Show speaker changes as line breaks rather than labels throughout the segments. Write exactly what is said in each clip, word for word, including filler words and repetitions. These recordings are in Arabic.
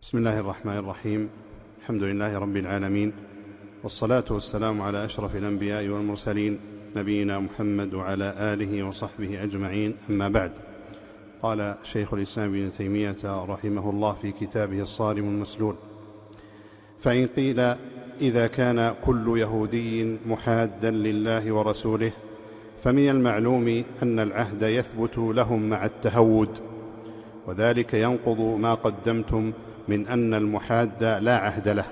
بسم الله الرحمن الرحيم. الحمد لله رب العالمين، والصلاة والسلام على أشرف الأنبياء والمرسلين، نبينا محمد وعلى آله وصحبه أجمعين، أما بعد. قال شيخ الإسلام ابن تيمية رحمه الله في كتابه الصارم المسلول: فإن قيل إذا كان كل يهودي محادا لله ورسوله فمن المعلوم أن العهد يثبت لهم مع التهود، وذلك ينقض ما قدمتم من أن المحاد لا عهد له.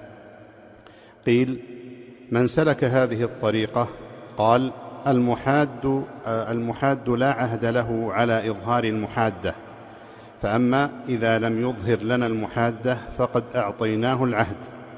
قيل: من سلك هذه الطريقة قال: المحاد, المحاد لا عهد له على إظهار المحادة، فأما إذا لم يظهر لنا المحادة فقد أعطيناه العهد.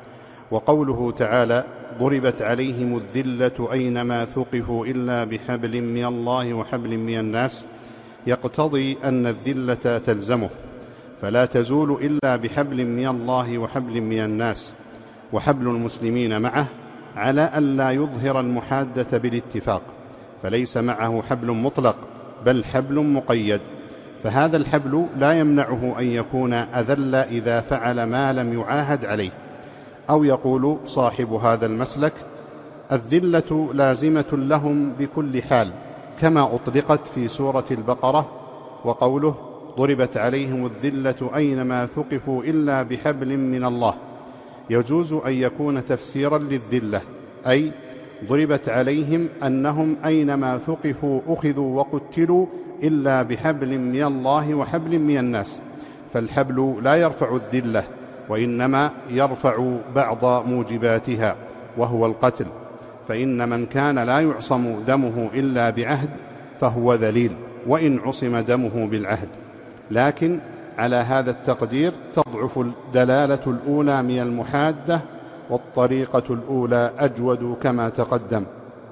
وقوله تعالى: ضربت عليهم الذلة أينما ثقفوا إلا بحبل من الله وحبل من الناس، يقتضي أن الذلة تلزمه، فلا تزول إلا بحبل من الله وحبل من الناس، وحبل المسلمين معه، على أن لا يظهر المحادة بالاتفاق، فليس معه حبل مطلق بل حبل مقيد، فهذا الحبل لا يمنعه أن يكون أذل إذا فعل ما لم يعاهد عليه. أو يقول صاحب هذا المسلك: الذلة لازمة لهم بكل حال، كما أطلقت في سورة البقرة، وقوله: ضربت عليهم الذلة أينما ثقفوا إلا بحبل من الله، يجوز أن يكون تفسيرا للذلة، أي ضربت عليهم أنهم أينما ثقفوا أخذوا وقتلوا إلا بحبل من الله وحبل من الناس، فالحبل لا يرفع الذلة، وإنما يرفع بعض موجباتها وهو القتل، فإن من كان لا يعصم دمه إلا بعهد فهو ذليل وإن عصم دمه بالعهد. لكن على هذا التقدير تضعف الدلالة الأولى من المحادة، والطريقة الأولى أجود كما تقدم،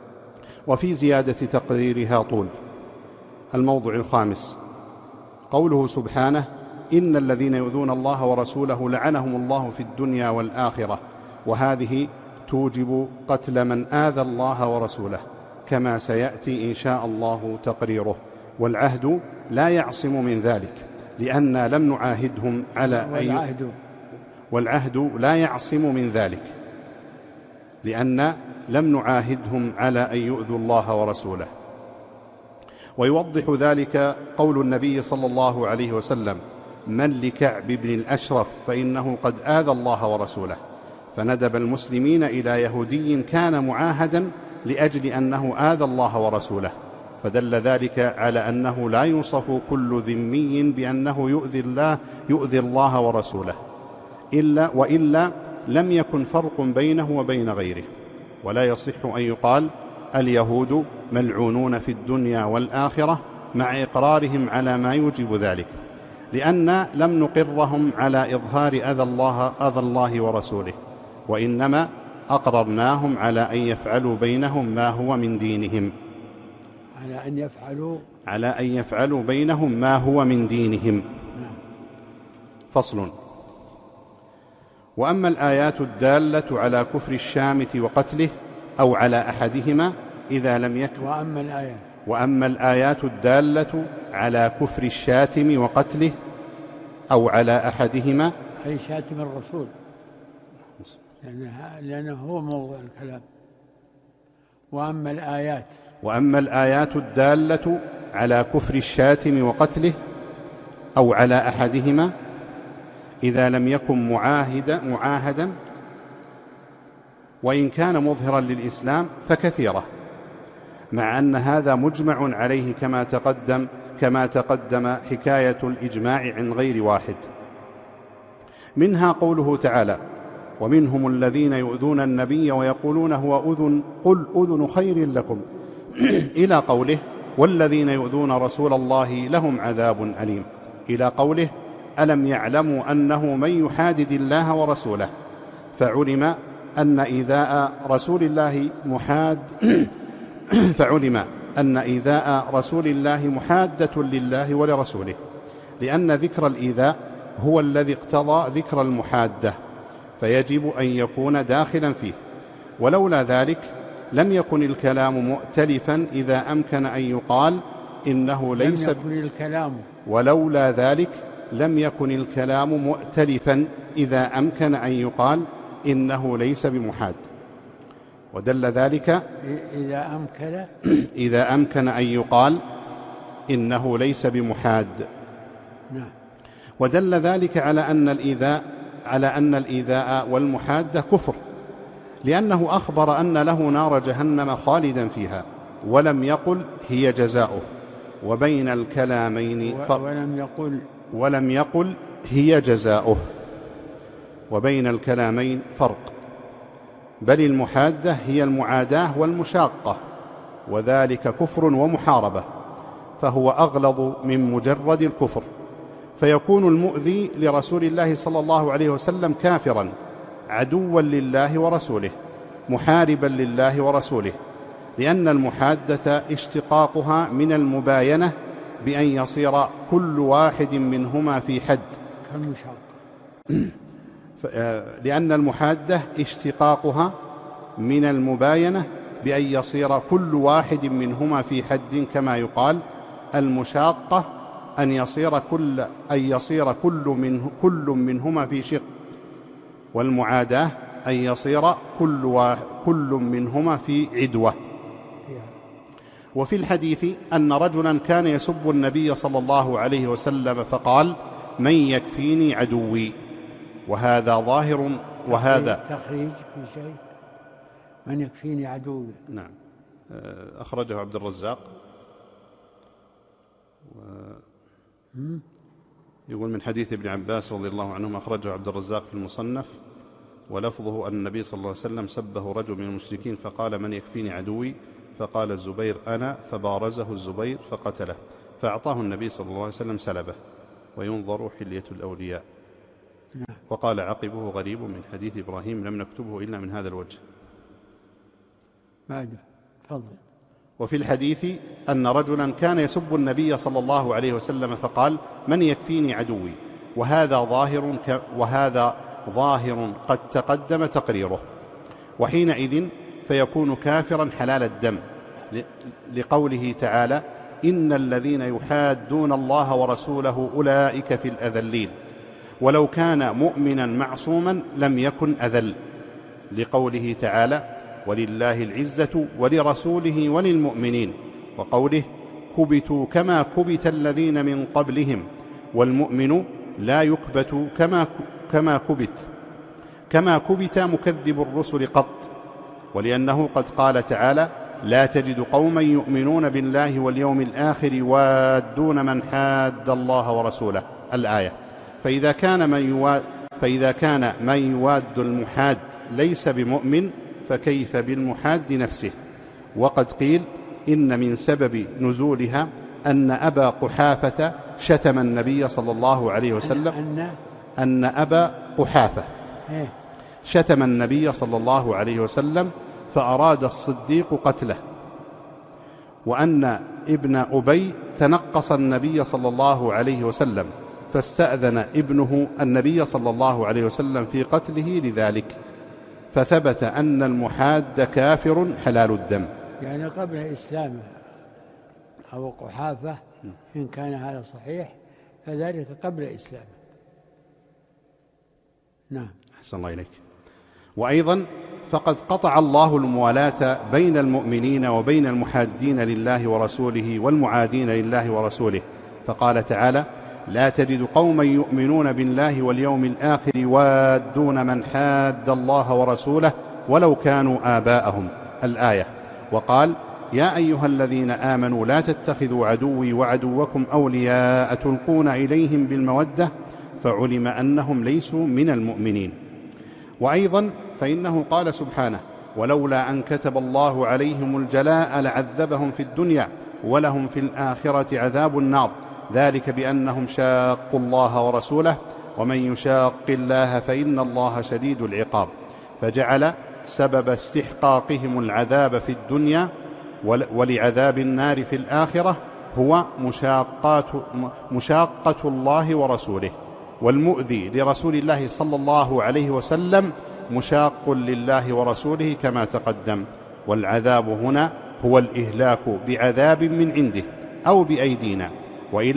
وفي زيادة تقديرها طول. الموضوع الخامس: قوله سبحانه: إن الذين يؤذون الله ورسوله لعنهم الله في الدنيا والآخرة، وهذه توجب قتل من آذى الله ورسوله، كما سيأتي إن شاء الله تقريره. والعهد لا يعصم من ذلك، لأن لم نعاهدهم على أن والعهد لا يعصم من ذلك لأن لم نعاهدهم على أن يؤذوا الله ورسوله. ويوضح ذلك قول النبي صلى الله عليه وسلم: من لكعب بن الأشرف فإنه قد آذى الله ورسوله، فندب المسلمين إلى يهودي كان معاهدا لأجل أنه آذى الله ورسوله، فدل ذلك على أنه لا يوصف كل ذمي بأنه يؤذي الله, يؤذي الله ورسوله، إلا وإلا لم يكن فرق بينه وبين غيره. ولا يصح أن يقال اليهود ملعونون في الدنيا والآخرة مع إقرارهم على ما يوجب ذلك، لأن لم نقرهم على إظهار أذى الله, أذى الله ورسوله، وإنما أقررناهم على أن يفعلوا بينهم ما هو من دينهم
على أن يفعلوا
على أن يفعلوا بينهم ما هو من دينهم. فصل: وأما الآيات الدالة على كفر الشامت وقتله أو على أحدهما إذا لم يكن
وأما الآيات
وأما الآيات الدالة على كفر الشاتم وقتله أو على أحدهما،
أي شاتم الرسول، لأنه هو موضوع الكلام. وأما الآيات
وأما الآيات الدالة على كفر الشاتم وقتله أو على أحدهما إذا لم يكن معاهدا, معاهدا وإن كان مظهرا للإسلام فكثيرة، مع أن هذا مجمع عليه كما تقدم كما تقدم حكاية الإجماع عن غير واحد. منها قوله تعالى: ومنهم الذين يؤذون النبي ويقولون هو أذن قل أذن خير لكم إلى قوله: والذين يؤذون رسول الله لهم عذاب أليم، إلى قوله: ألم يعلموا أنه من يحادد الله ورسوله، فعلم أن إيذاء رسول الله محاد فعلم أن إيذاء رسول الله محادة لله ولرسوله، لأن ذكر الإيذاء هو الذي اقتضى ذكر المحادة، فيجب أن يكون داخلا فيه، ولولا ذلك لم يكن الكلام مؤتلفا إذا أمكن أن يقال إنه ليس
لم يكن الكلام
ولولا ذلك لم يكن الكلام مؤتلفا إذا أمكن أن يقال إنه ليس بمحاد. ودل ذلك
إذا أمكن
إذا أمكن أن يقال إنه ليس بمحاد.
نعم.
ودل ذلك على أن الإيذاء على أن الإيذاء والمحادة كفر، لأنه أخبر أن له نار جهنم خالدا فيها، ولم يقل هي جزاؤه. وبين الكلامين فرق،
ولم يقل
ولم يقل هي جزاؤه، وبين الكلامين فرق. بل المحادة هي المعاداة والمشاقة، وذلك كفر ومحاربة، فهو أغلظ من مجرد الكفر، فيكون المؤذي لرسول الله صلى الله عليه وسلم كافرا عدوا لله ورسوله محاربا لله ورسوله، لأن المحادة اشتقاقها من المباينة بأن يصير كل واحد منهما في حد لأن المحادة اشتقاقها من المباينة بأن يصير كل واحد منهما في حد، كما يقال المشاقة أن يصير كل أن يصير كل منه كل منهما في شق، والمعاداة أن يصير كل كل منهما في عدوة. وفي الحديث أن رجلا كان يسب النبي صلى الله عليه وسلم فقال: من يكفيني عدوي؟ وهذا ظاهر. وهذا
تخريج في شيء، من يكفيني عدوي.
نعم، أخرجه عبد الرزاق. يقول من حديث ابن عباس رضي الله عنهما، أخرجه عبد الرزاق في المصنف، ولفظه أن النبي صلى الله عليه وسلم سبه رجل من المشركين فقال: من يكفيني عدوي؟ فقال الزبير: أنا، فبارزه الزبير فقتله، فأعطاه النبي صلى الله عليه وسلم سلبه. وينظر حلية الأولياء. وقال عقبه: غريب من حديث إبراهيم لم نكتبه إلا من هذا الوجه.
بعد فضل.
وفي الحديث أن رجلا كان يسب النبي صلى الله عليه وسلم فقال: من يكفيني عدوي؟ وهذا ظاهر ك... وهذا ظاهر قد تقدم تقريره، وحينئذ فيكون كافرا حلال الدم، لقوله تعالى: إن الذين يحادون الله ورسوله أولئك في الأذلين. ولو كان مؤمنا معصوما لم يكن أذل، لقوله تعالى: ولله العزة ولرسوله وللمؤمنين. وقوله: كبتوا كما كبت الذين من قبلهم. والمؤمن لا يكبت كما كما كبت كما كبت مكذب الرسل قط، ولأنه قد قال تعالى: لا تجد قوما يؤمنون بالله واليوم الآخر يوادون من حاد الله ورسوله، الآية. فإذا كان من يواد, فإذا كان من يواد المحاد ليس بمؤمن، فكيف بالمحاد نفسه؟ وقد قيل إن من سبب نزولها أن أبا قحافة شتم النبي صلى الله عليه وسلم
أن,
أن أبا قحافة شتم النبي صلى الله عليه وسلم فأراد الصديق قتله، وأن ابن أبي تنقص النبي صلى الله عليه وسلم فاستأذن ابنه النبي صلى الله عليه وسلم في قتله لذلك، فثبت أن المحاد كافر حلال الدم.
يعني قبل إسلامه أبو قحافة، إن كان هذا صحيح فذلك قبل إسلامه. نعم.
أحسن الله إليك. وأيضا فقد قطع الله الموالاة بين المؤمنين وبين المحادين لله ورسوله والمعادين لله ورسوله، فقال تعالى: لا تجد قوما يؤمنون بالله واليوم الآخر يوادون من حاد الله ورسوله ولو كانوا آباءهم، الآية. وقال: يا أيها الذين آمنوا لا تتخذوا عدوي وعدوكم أولياء تلقون إليهم بالمودة، فعلم أنهم ليسوا من المؤمنين. وأيضا فإنه قال سبحانه: ولولا أن كتب الله عليهم الجلاء لعذبهم في الدنيا ولهم في الآخرة عذاب النار، ذلك بأنهم شاقوا الله ورسوله ومن يشاق الله فإن الله شديد العقاب، فجعل سبب استحقاقهم العذاب في الدنيا ولعذاب النار في الآخرة هو مشاقة الله ورسوله، والمؤذي لرسول الله صلى الله عليه وسلم مشاق لله ورسوله كما تقدم. والعذاب هنا هو الإهلاك بعذاب من عنده أو بأيدينا، وإلا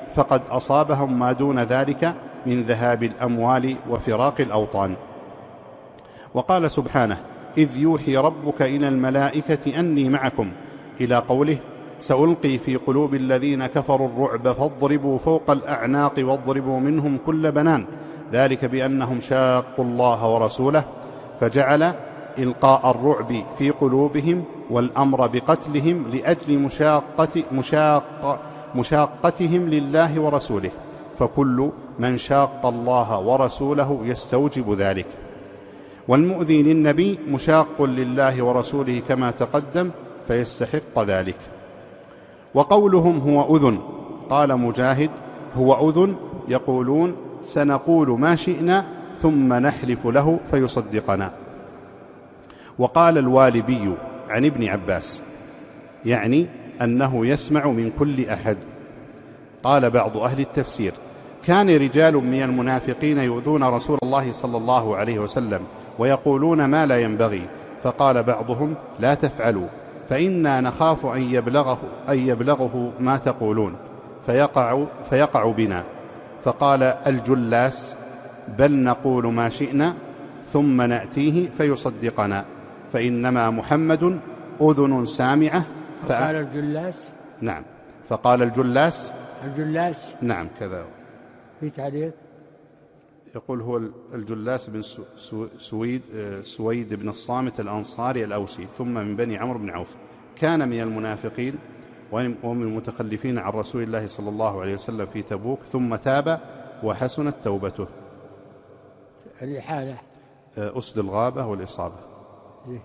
فقد أصابهم ما دون ذلك من ذهاب الأموال وفراق الأوطان. وقال سبحانه: إذ يوحي ربك إلى الملائكة أني معكم، إلى قوله: سألقي في قلوب الذين كفروا الرعب فاضربوا فوق الأعناق واضربوا منهم كل بنان، ذلك بأنهم شاقوا الله ورسوله، فجعل إلقاء الرعب في قلوبهم والأمر بقتلهم لأجل مشاقة مشاق مشاقتهم لله ورسوله، فكل من شاق الله ورسوله يستوجب ذلك، والمؤذي للنبي مشاق لله ورسوله كما تقدم فيستحق ذلك. وقولهم هو أذن، قال مجاهد: هو أذن يقولون سنقول ما شئنا ثم نحلف له فيصدقنا. وقال الوالبي عن ابن عباس، يعني أنه يسمع من كل أحد. قال بعض أهل التفسير: كان رجال من المنافقين يؤذون رسول الله صلى الله عليه وسلم ويقولون ما لا ينبغي، فقال بعضهم: لا تفعلوا فإنا نخاف أن يبلغه, أن يبلغه ما تقولون فيقع, فيقع بنا. فقال الجلاس: بل نقول ما شئنا ثم نأتيه فيصدقنا، فإنما محمد أذن سامعة.
فقال الجلاس.
نعم، فقال الجلاس.
الجلاس
نعم كذا.
في تعليق
يقول: هو الجلاس بن سويد سويد بن الصامت الأنصاري الأوسي، ثم من بني عمرو بن عوف، كان من المنافقين ومن المتخلفين عن رسول الله صلى الله عليه وسلم في تبوك، ثم تاب وحسنت توبته.
الإحالة
أسد الغابة والإصابة.
إيه؟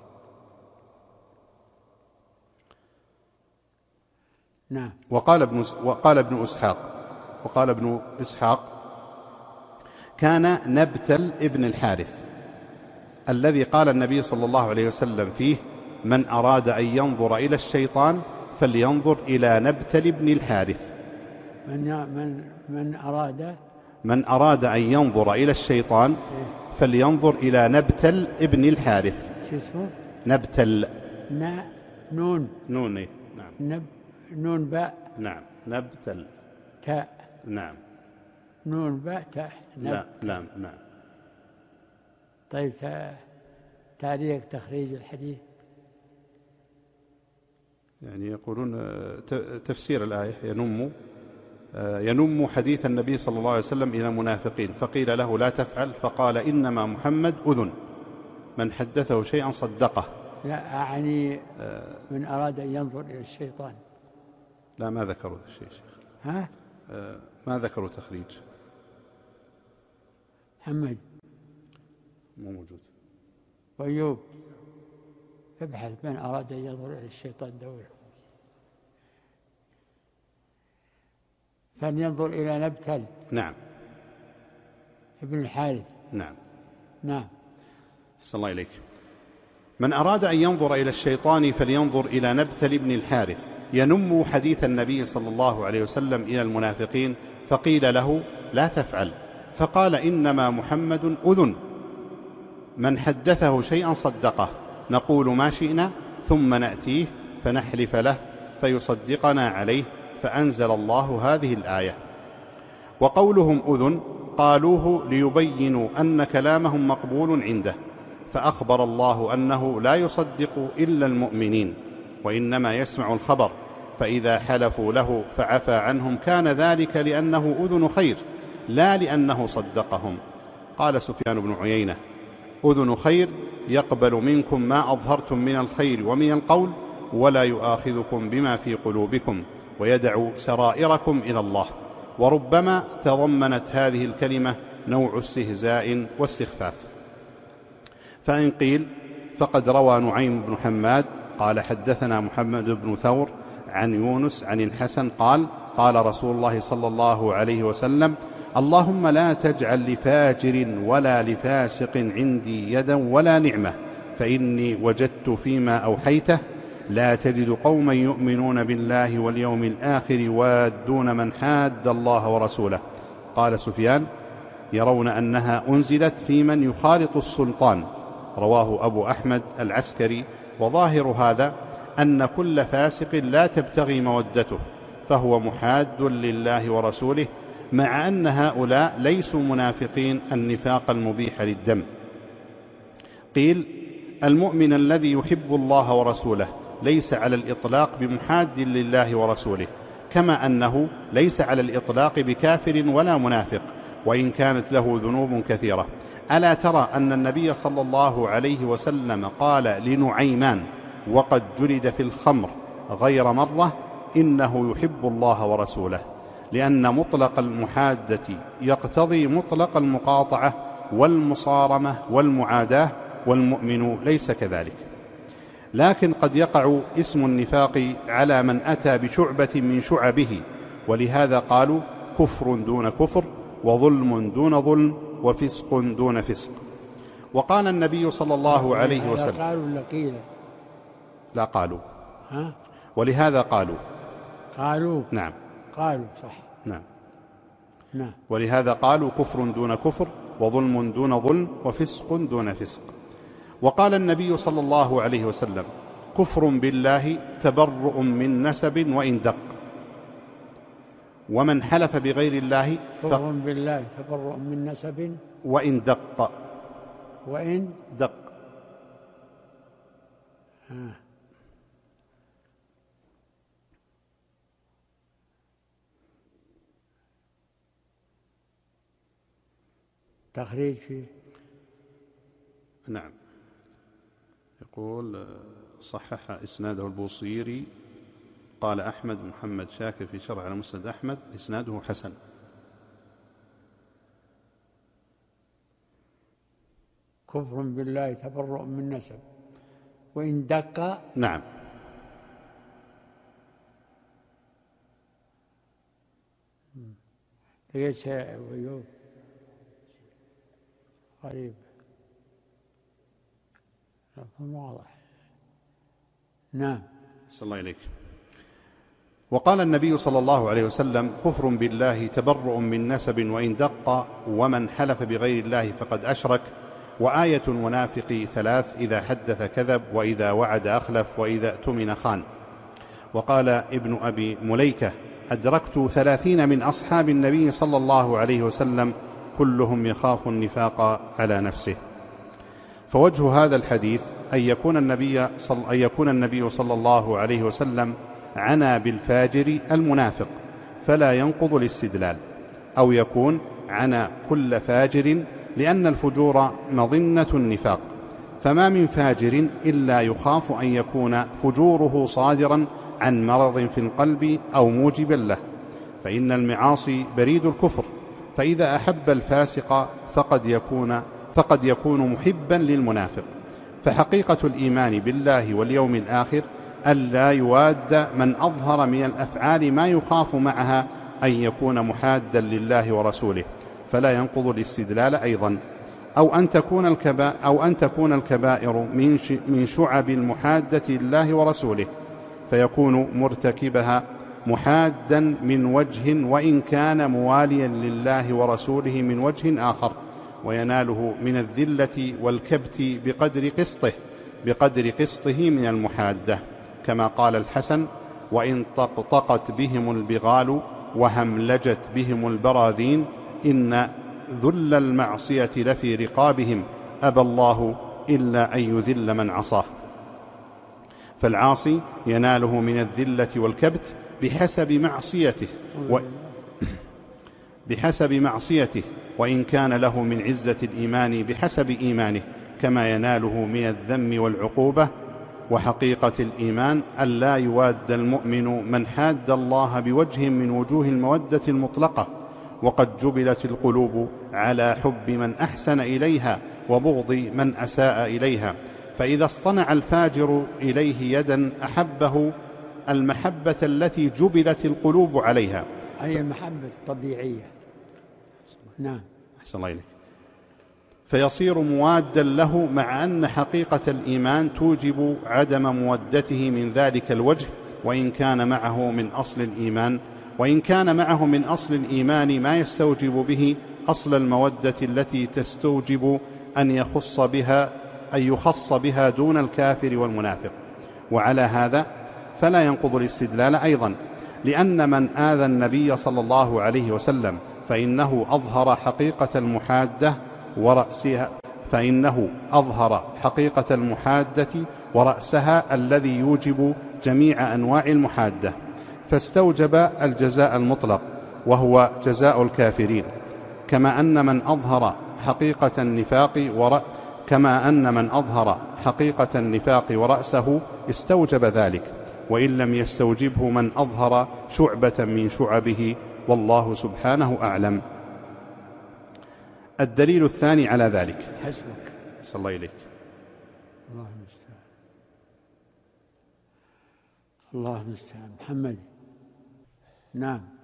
نعم.
وقال ابن وقال ابن إسحاق وقال ابن إسحاق كان نبتل ابن الحارث الذي قال النبي صلى الله عليه وسلم فيه: من أراد أن ينظر إلى الشيطان فلينظر إلى نبتل ابن الحارث.
من من من أراد
من أراد أن ينظر إلى الشيطان فلينظر إلى نبتل ابن الحارث.
شو اسمه؟
نبتل.
نا نون
نون إيه؟ نعم.
نب نون باء.
نعم. نبتل.
تاء.
نعم.
نون باء تاء.
لا لا نعم.
طيب تعليق تخريج الحديث.
يعني يقولون تفسير الآية: ينم ينم حديث النبي صلى الله عليه وسلم إلى المنافقين، فقيل له: لا تفعل، فقال: إنما محمد أذن من حدثه شيئا صدقه.
لا يعني من أراد أن ينظر إلى الشيطان.
لا ما ذكروا الشيء شيخ.
ها؟
ما ذكروا تخريج.
محمد
مو موجود.
وأيوب ابحث من أراد أن ينظر إلى الشيطان دوره، فلينظر إلى نبتل.
نعم.
ابن الحارث.
نعم.
نعم.
أحسن الله إليك. من أراد أن ينظر إلى الشيطان فلينظر إلى نبتل ابن الحارث ينم حديث النبي صلى الله عليه وسلم إلى المنافقين، فقيل له: لا تفعل، فقال: إنما محمد أذن من حدثه شيئا صدقه، نقول ما شئنا ثم نأتيه فنحلف له فيصدقنا عليه، فأنزل الله هذه الآية. وقولهم أذن قالوه ليبينوا أن كلامهم مقبول عنده، فأخبر الله أنه لا يصدق إلا المؤمنين، وإنما يسمع الخبر، فإذا حلفوا له فعفى عنهم كان ذلك لأنه أذن خير لا لأنه صدقهم. قال سفيان بن عيينة: أذن خير يقبل منكم ما أظهرتم من الخير ومن القول، ولا يؤاخذكم بما في قلوبكم، ويدع سرائركم إلى الله. وربما تضمنت هذه الكلمة نوع استهزاء واستخفاف. فإن قيل فقد روى نعيم بن حماد قال: حدثنا محمد بن ثور عن يونس عن الحسن قال: قال رسول الله صلى الله عليه وسلم: اللهم لا تجعل لفاجر ولا لفاسق عندي يدا ولا نعمة، فإني وجدت فيما أوحيته لا تجد قوما يؤمنون بالله واليوم الآخر يوادون من حاد الله ورسوله. قال سفيان: يرون أنها أنزلت في من يخالط السلطان. رواه أبو أحمد العسكري. وظاهر هذا أن كل فاسق لا تبتغي مودته، فهو محاد لله ورسوله، مع أن هؤلاء ليسوا منافقين النفاق المبيح للدم. قيل: المؤمن الذي يحب الله ورسوله ليس على الإطلاق بمحاد لله ورسوله، كما أنه ليس على الإطلاق بكافر ولا منافق وإن كانت له ذنوب كثيرة. ألا ترى أن النبي صلى الله عليه وسلم قال لنعيمان وقد جلد في الخمر غير مرة: إنه يحب الله ورسوله، لأن مطلق المحادة يقتضي مطلق المقاطعة والمصارمة والمعاداة، والمؤمن ليس كذلك. لكن قد يقع اسم النفاق على من أتى بشعبة من شعبه، ولهذا قالوا: كفر دون كفر، وظلم دون ظلم، وفسق دون فسق. وقال النبي صلى الله عليه وسلم:
قالوا ولا قيل؟
لا قالوا.
ها؟
ولهذا قالوا.
قالوا.
نعم.
قالوا صح.
نعم.
نعم.
ولهذا قالوا: كفر دون كفر، وظلم دون ظلم، وفسق دون فسق. وقال النبي صلى الله عليه وسلم: كفر بالله تبرؤ من نسب وإن دق، ومن حلف بغير الله
كفر بالله تبرؤ من نسب
وإن دق.
وإن
دق.
آه. تخريج فيه.
نعم. يقول: صحح إسناده البوصيري. قال أحمد محمد شاكر في شرح على مسند أحمد: إسناده حسن.
كفر بالله تبرؤ من نسب وإن دق.
نعم.
ليس ويوب قريب لكن واضح. نعم.
صلى الله عليك. وقال النبي صلى الله عليه وسلم: كفر بالله تبرؤ من نسب وإن دق، ومن حلف بغير الله فقد أشرك. وآية المنافق ثلاث: إذا حدث كذب، وإذا وعد أخلف، وإذا اؤتمن خان. وقال ابن أبي مليكة: أدركت ثلاثين من أصحاب النبي صلى الله عليه وسلم كلهم يخاف النفاق على نفسه. فوجه هذا الحديث أن يكون النبي صلى, أن يكون النبي صلى الله عليه وسلم عنى بالفاجر المنافق فلا ينقض الاستدلال، أو يكون عنى كل فاجر، لأن الفجور مظنة النفاق، فما من فاجر إلا يخاف أن يكون فجوره صادرا عن مرض في القلب أو موجبا له، فإن المعاصي بريد الكفر، فإذا أحب الفاسق فقد يكون, فقد يكون محبا للمنافق. فحقيقة الإيمان بالله واليوم الآخر ألا يواد من أظهر من الأفعال ما يخاف معها أن يكون محادا لله ورسوله، فلا ينقض الاستدلال أيضا. أو أن تكون الكبائر, أو أن تكون الكبائر من, من شعب المحادة لله ورسوله، فيكون مرتكبها محادا من وجه وإن كان مواليا لله ورسوله من وجه آخر، ويناله من الذلة والكبت بقدر قسطه بقدر قسطه من المحادة، كما قال الحسن: وإن طقطقت بهم البغال وهملجت بهم البراذين إن ذل المعصية لفي رقابهم أبى الله إلا أن يذل من عصاه. فالعاصي يناله من الذلة والكبت بحسب معصيته و... بحسب معصيته وإن كان له من عزة الإيمان بحسب إيمانه، كما يناله من الذم والعقوبة. وحقيقة الإيمان ألا يواد المؤمن من حاد الله بوجه من وجوه المودة المطلقة، وقد جبلت القلوب على حب من أحسن إليها وبغض من أساء إليها، فإذا اصطنع الفاجر إليه يدا أحبه المحبة التي جبلت القلوب عليها،
أي المحبة الطبيعية. نعم.
أحسن الله إليك. فيصير موادا له، مع أن حقيقة الإيمان توجب عدم مودته من ذلك الوجه، وإن كان معه من أصل الإيمان وإن كان معه من أصل الإيمان ما يستوجب به أصل المودة التي تستوجب أن يخص بها أن يخص بها دون الكافر والمنافق. وعلى هذا فلا ينقض الاستدلال أيضا، لأن من آذى النبي صلى الله عليه وسلم فإنه أظهر حقيقة المحادة ورأسها فإنه أظهر حقيقة المحادة ورأسها الذي يوجب جميع أنواع المحادة، فاستوجب الجزاء المطلق وهو جزاء الكافرين، كما أن من أظهر حقيقة النفاق ور... كما أن من أظهر حقيقة النفاق ورأسه استوجب ذلك، وإن لم يستوجبه من أظهر شعبة من شعبه، والله سبحانه أعلم. الدليل الثاني على ذلك.
حسبك.
صلى الله إليك.
الله المستعان. الله المستعان. محمد. نعم.